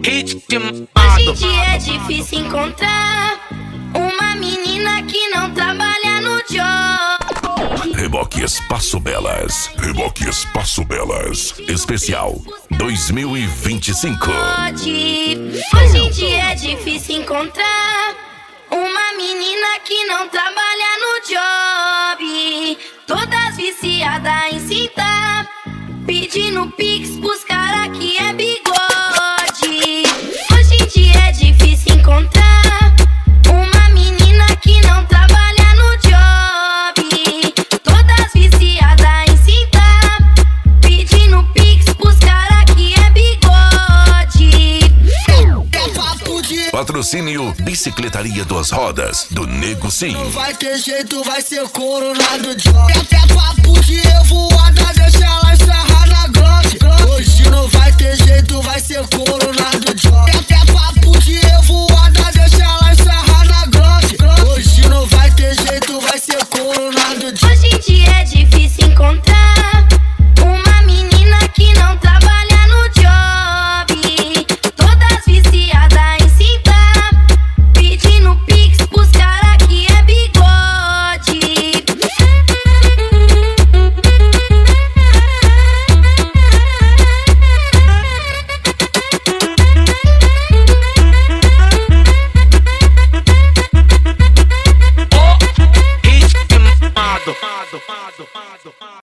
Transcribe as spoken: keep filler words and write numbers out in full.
ritmo. Hoje em dia é difícil encontrar uma menina que não trabalha no job. Reboque Espaço Belas. Reboque Espaço Belas. Especial dois mil e vinte e cinco. Hoje em dia é difícil encontrar uma menina que não trabalha no job. Todas viciadas em cinta, pedindo pix pros cara que é bigode. Hoje em dia é difícil encontrar uma menina que não trabalha no job. Todas viciadas em cinta, pedindo pix pros cara que é bigode. Patrocínio Bicicletaria Duas Rodas, do Nego Sim. Não vai ter jeito, vai ser coronado de